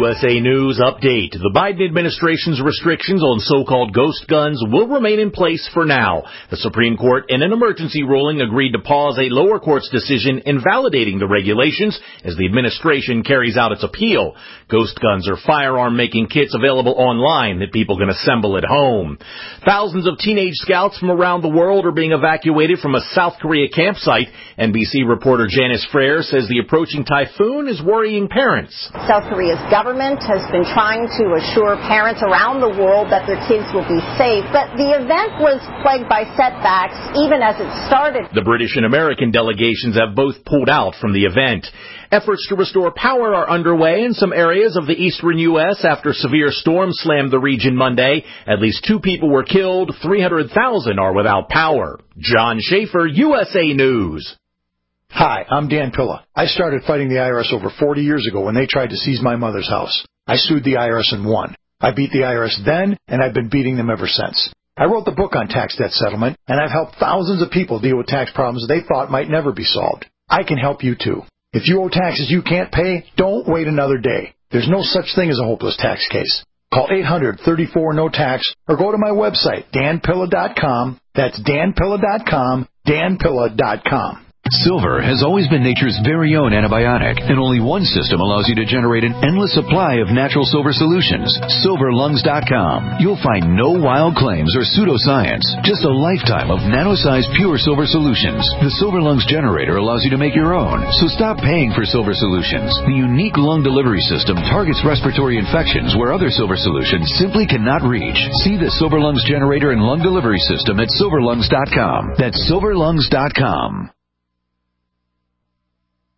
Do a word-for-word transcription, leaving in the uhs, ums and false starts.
U S A News update. The Biden administration's restrictions on so-called ghost guns will remain in place for now. The Supreme Court, in an emergency ruling, agreed to pause a lower court's decision invalidating the regulations as the administration carries out its appeal. Ghost guns are firearm-making kits available online that people can assemble at home. Thousands of teenage scouts from around the world are being evacuated from a South Korea campsite. N B C reporter Janice Frere says the approaching typhoon is worrying parents. South Korea's government has been trying to assure parents around the world that their kids will be safe, but the event was plagued by setbacks even as it started. The British and American delegations have both pulled out from the event. Efforts to restore power are underway in some areas of the eastern U S after severe storms slammed the region Monday. At least two people were killed. three hundred thousand are without power. John Schaefer, U S A News. Hi, I'm Dan Pilla. I started fighting the I R S over forty years ago when they tried to seize my mother's house. I sued the I R S and won. I beat the I R S then, and I've been beating them ever since. I wrote the book on tax debt settlement, and I've helped thousands of people deal with tax problems they thought might never be solved. I can help you too. If you owe taxes you can't pay, don't wait another day. There's no such thing as a hopeless tax case. Call eight hundred, thirty-four, no tax or go to my website, dan pilla dot com. That's dan pilla dot com, dan pilla dot com. Silver has always been nature's very own antibiotic, and only one system allows you to generate an endless supply of natural silver solutions. silver lungs dot com. You'll find no wild claims or pseudoscience, just a lifetime of nano-sized pure silver solutions. The Silver Lungs generator allows you to make your own, so stop paying for silver solutions. The unique lung delivery system targets respiratory infections where other silver solutions simply cannot reach. See the Silver Lungs generator and lung delivery system at silver lungs dot com. That's silver lungs dot com.